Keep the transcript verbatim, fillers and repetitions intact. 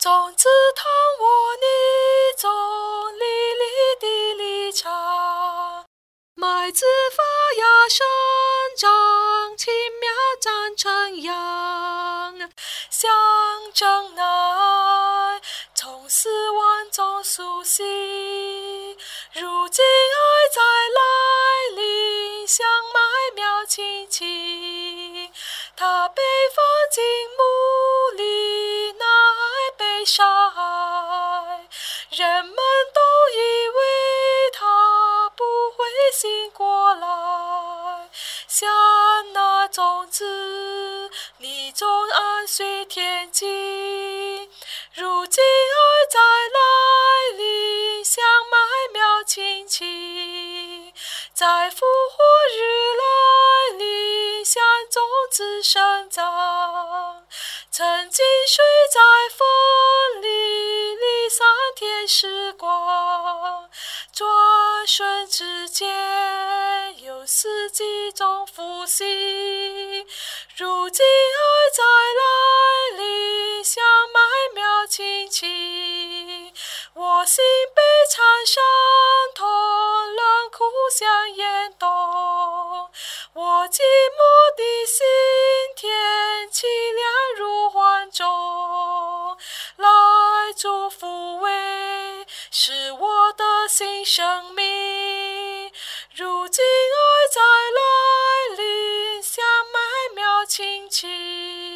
种子躺卧泥中，沥沥地里长。麦子发芽生长，轻苗长成秧。象征爱从死亡中苏醒，如今爱在来临，像麦苗轻轻。它被放进墓里，那爱被杀害，人们都以为它不会醒过来，像那种子泥中安睡天际。如今爱在来临，像麦苗轻轻，在复活日来临，像种子生长。曾经睡在风里，离散天时光，转瞬之间有四季中复兴。如今爱在来临，像麦苗轻轻。我心被缠伤痛，冷酷像严冬。我寂寞的心田，凄凉如幻中。来主抚慰，是我的新生命。如今爱在来临，像麦苗轻轻。